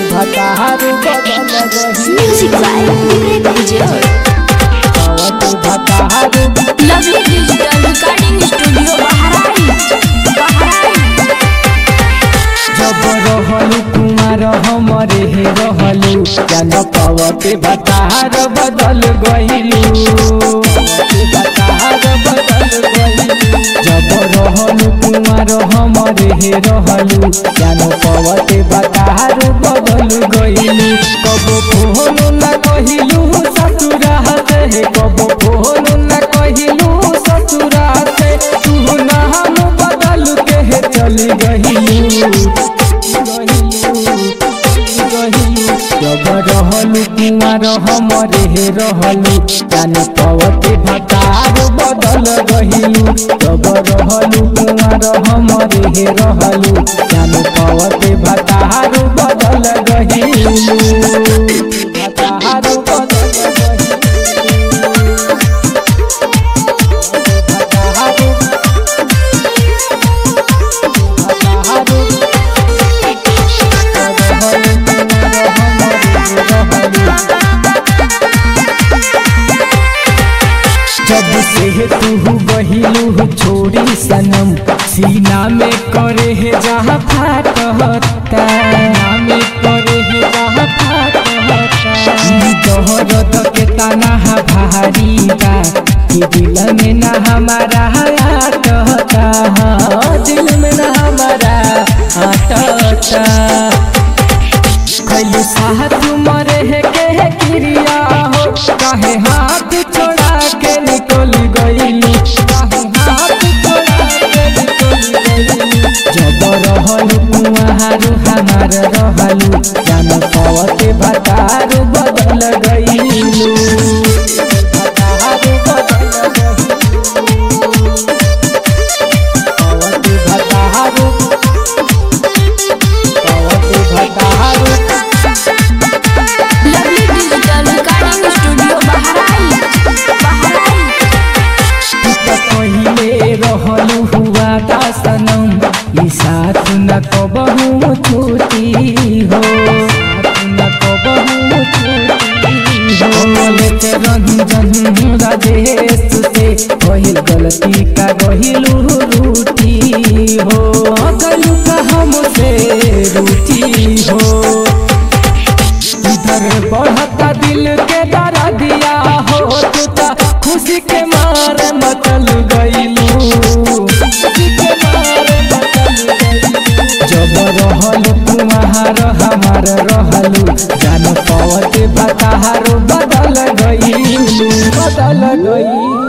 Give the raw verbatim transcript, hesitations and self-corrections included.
भतारू बदल गही music by Vivek Vijay पवत भतारू lovely digital recording studio Bahraich Bahraich जब रहलू कुमार हमरे हे रहलू जान पवत भतार बदल गइलू भतार बदल गइलू जब रहलू कुमार हमरे हे रहलू जान पवत भतार बदल गइलू कब फोन न कहिलू ससुरा से कब फोन न कहिलू ससुरा से तू नाम बदल के चली गइलू जब रहलू कुमार हमरे हे रहलू जान पवत भतार बदल गइलू जब रहलू कुमार हमरे हे रहलू जान पवत भतार बदल गइलू भतार बदल गइलू जब से तू बहिलू छोड़ी सनम सीना में करे है जहाँ फाटता में करे है जहाँ फाटता दोहरत के तना भारी बा कि दिल में ना हमारा आटता दिल में ना हमारा आटता खैलू साथ मरे है के क्रिया हो काहे हाथ छोड़ा के निकल गइलू काहे हाथ छोड़ा के निकल गइलू जब रहलू कुमार हमार रहलू जान पवत भतार बदल गइलू भतार बदल गइलू पवत भतार पवत भतार lovely digital recording studio Bahraich Bahraich पहिले रहलू हुआ दासनम ई साथ न कबहू छूटी हो साथ न कबहू छूटी हो लेते रंजन राजेश से पहिल गलती का गहिलू रूठी हो गलू का हमसे रूठी हो इधर बढ़ता दिल के दरा दिया हो तू ता खुशी के मारे मचल गइलू खुशी के मारे मचल गइलू जब रहलू कुमार हमार रहलू जान पवत भतार बदल गइलू बदल गइलू।